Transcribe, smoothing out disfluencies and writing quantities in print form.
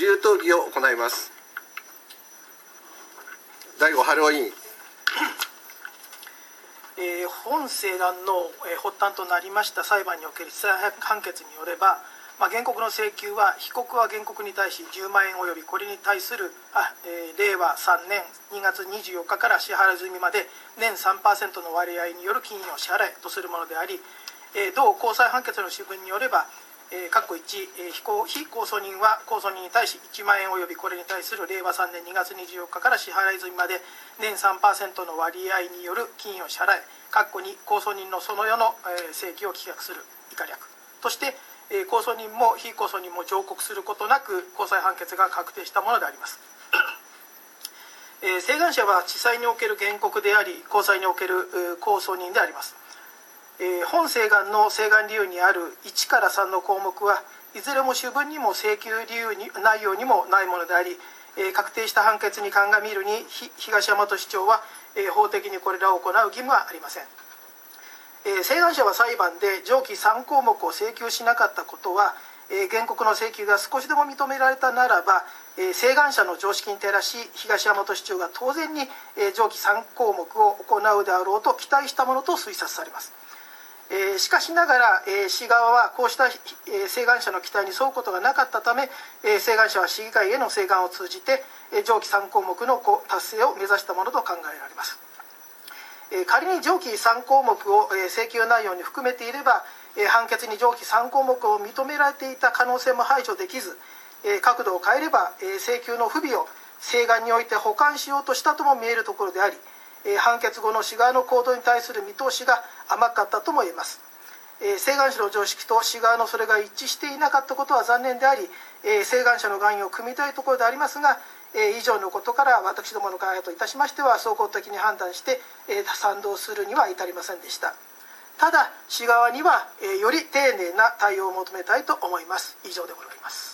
自由討議を行います。第5春尾委員。 本請願の発端となりました裁判における地裁判決によれば、原告の請求は、被告は原告に対し10万円及びこれに対する令和3年2月24日から支払い済みまで年 3% の割合による金を支払えとするものであり、同高裁判決の主文によれば、括弧1、被控訴人は控訴人に対し1万円及びこれに対する令和3年2月24日から支払い済みまで年 3% の割合による金を支払え、括弧2、控訴人のその世の請求を棄却する以下略として、控訴人も被控訴人も上告することなく高裁判決が確定したものであります。請願者は地裁における原告であり、高裁における控訴人であります。本請願の請願理由にある1から3の項目はいずれも主文にも請求理由内容にもないものであり、確定した判決に鑑みるに東大和市長は法的にこれらを行う義務はありません。請願者は裁判で上記3項目を請求しなかったことは、原告の請求が少しでも認められたならば、請願者の常識に照らし東大和市長が当然に上記3項目を行うであろうと期待したものと推察されます。しかしながら、市側はこうした請願者の期待に沿うことがなかったため、請願者は市議会への請願を通じて上記3項目の達成を目指したものと考えられます。仮に上記3項目を請求内容に含めていれば、判決に上記3項目を認められていた可能性も排除できず、角度を変えれば請求の不備を請願において補完しようとしたとも見えるところであり、判決後の市側の行動に対する見通しが甘かったとも言えます。請願者の常識と市側のそれが一致していなかったことは残念であり、請願者の願意を汲みたいところでありますが、以上のことから私どもの会派といたしましては総合的に判断して賛同するには至りませんでした。ただ市側にはより丁寧な対応を求めたいと思います。以上でございます。